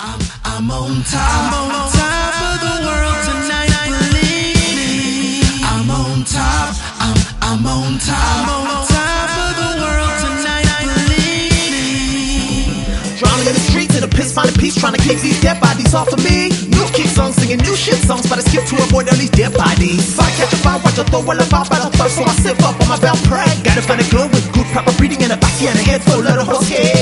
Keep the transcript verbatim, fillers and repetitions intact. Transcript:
I'm, I'm on top. I'm on top of the world tonight. Believe me. I'm on top. I'm, I'm on top. I'm on top of the world tonight. Believe me. Drowning in the streets in a piss finding peace, trying to keep these dead bodies off of me. New kid songs, singing new shit songs, but I skip to avoid all these dead bodies. If I catch a fire, watch a throw while I pop out of thirst, so I sip up on my Valpray. Gotta find a glow with good proper breathing and a body and a head full of the horse head.